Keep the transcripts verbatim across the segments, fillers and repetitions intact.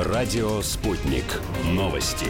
Радио «Спутник». Новости.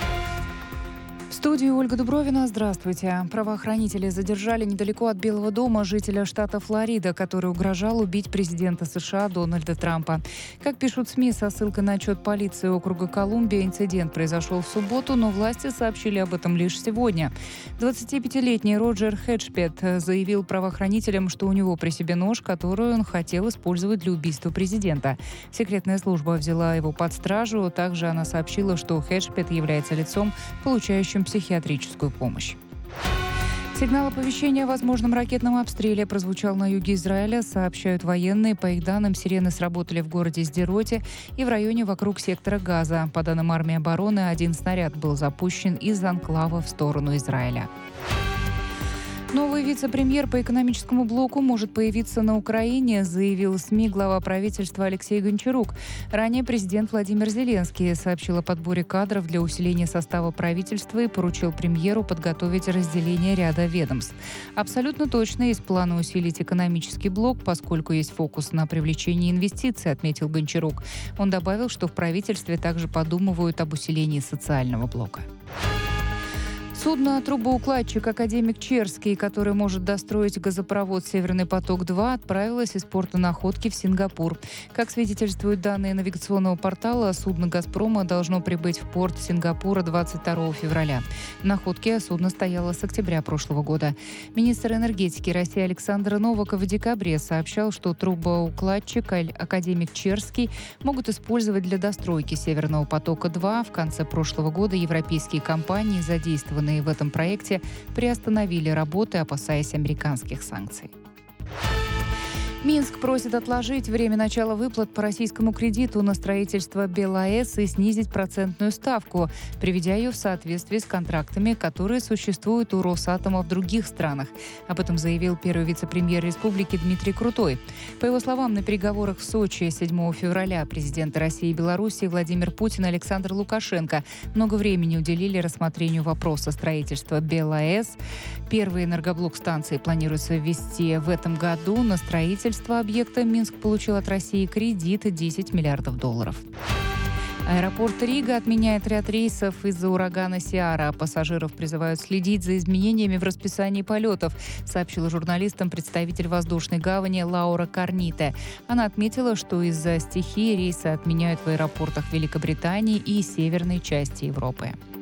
В студии Ольга Дубровина. Здравствуйте. Правоохранители задержали недалеко от Белого дома жителя штата Флорида, который угрожал убить президента США Дональда Трампа. Как пишут СМИ со ссылкой на отчет полиции округа Колумбия, инцидент произошел в субботу, но власти сообщили об этом лишь сегодня. двадцатипятилетний Роджер Хеджпет заявил правоохранителям, что у него при себе нож, который он хотел использовать для убийства президента. Секретная служба взяла его под стражу. Также она сообщила, что Хеджпет является лицом, получающим психиатрическую помощь. Сигнал оповещения о возможном ракетном обстреле прозвучал на юге Израиля, сообщают военные. По их данным, сирены сработали в городе Сдероте и в районе вокруг сектора Газа. По данным армии обороны, один снаряд был запущен из анклава в сторону Израиля. Новый вице-премьер по экономическому блоку может появиться на Украине, заявил СМИ глава правительства Алексей Гончарук. Ранее президент Владимир Зеленский сообщил о подборе кадров для усиления состава правительства и поручил премьеру подготовить разделение ряда ведомств. Абсолютно точно есть планы усилить экономический блок, поскольку есть фокус на привлечении инвестиций, отметил Гончарук. Он добавил, что в правительстве также подумывают об усилении социального блока. Судно-трубоукладчик «Академик Черский», который может достроить газопровод «Северный поток-два», отправилось из порта Находки в Сингапур. Как свидетельствуют данные навигационного портала, судно «Газпрома» должно прибыть в порт Сингапура двадцать второго февраля. В Находке судно стояло с октября прошлого года. Министр энергетики России Александр Новаков в декабре сообщал, что трубоукладчик «Академик Черский» могут использовать для достройки «Северного потока-два». В конце прошлого года европейские компании, задействованные в этом проекте, приостановили работы, опасаясь американских санкций. Минск просит отложить время начала выплат по российскому кредиту на строительство БелАЭС и снизить процентную ставку, приведя ее в соответствие с контрактами, которые существуют у Росатома в других странах. Об этом заявил первый вице-премьер республики Дмитрий Крутой. По его словам, на переговорах в Сочи седьмого февраля президенты России и Беларуси Владимир Путин и Александр Лукашенко много времени уделили рассмотрению вопроса строительства БелАЭС. Первый энергоблок станции планируется ввести в этом году. На строительство объекта Минск получил от России кредит десять миллиардов долларов. Аэропорт Рига отменяет ряд рейсов из-за урагана Сиара. Пассажиров призывают следить за изменениями в расписании полетов, сообщила журналистам представитель воздушной гавани Лаура Карните. Она отметила, что из-за стихии рейсы отменяют в аэропортах Великобритании и северной части Европы.